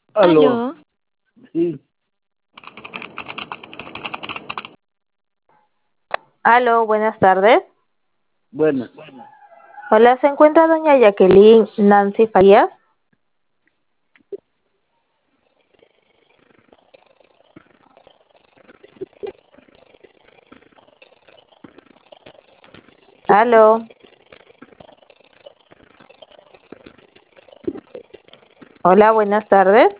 Aló, Aló, sí, aló, buenas tardes. bueno, Hola, ¿se encuentra doña Jacqueline Nancy Farías? Aló, hola, buenas tardes.